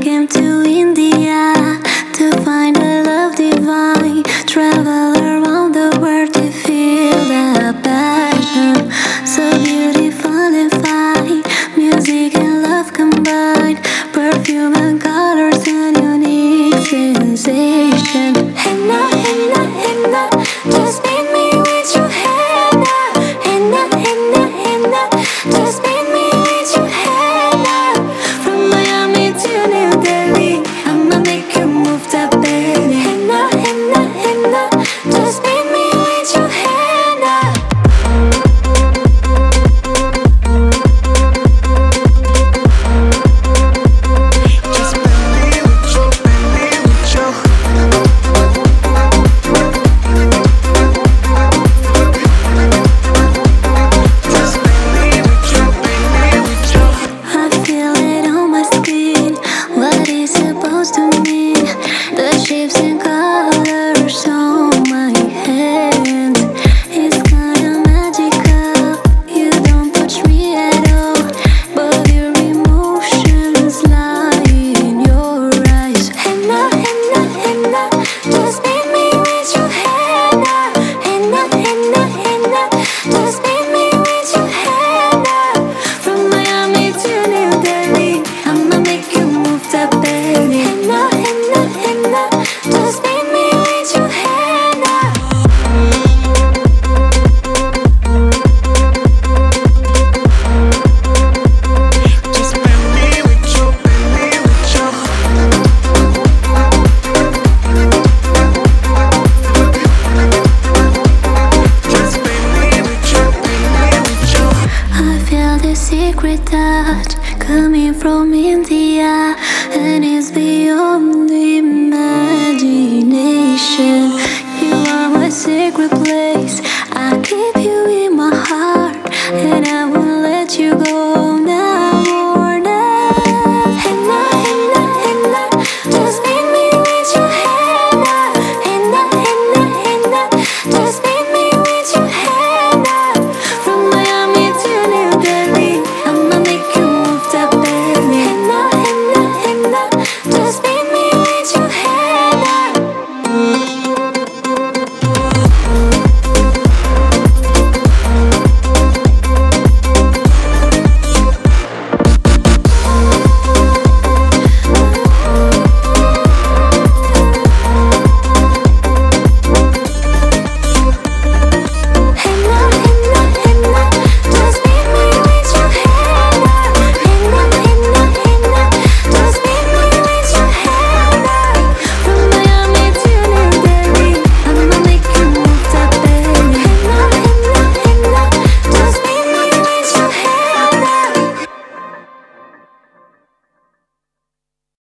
came to India to find a love divine. Travel around the world to feel the passion. So beautiful and fine. Music and love combined. Perfume and colors and unique sensation. Henna, henna, henna, just meet me with your henna. Henna, henna, henna, just meet me with your henna. From Miami to New Delhi, I'ma make you move that belly. Henna, henna, henna, just meet me with your henna. Just meet me with your, meet me with your. Just meet me with your, meet me with your. I feel it on my skin. What is supposed to mean? The shapes and colors on my hand. It's kinda magical. You don't touch me at all, but your emotions lie in your eyes. Henna, henna, henna, just meet me with your henna. Henna, henna, henna, just meet me with your henna. From Miami to New Delhi, I'ma make you move that belly. Henna, henna, henna, just meet me with your henna. Just meet me with your, meet me with your. Just meet me with your, meet me with your. I feel the secret touch coming from India.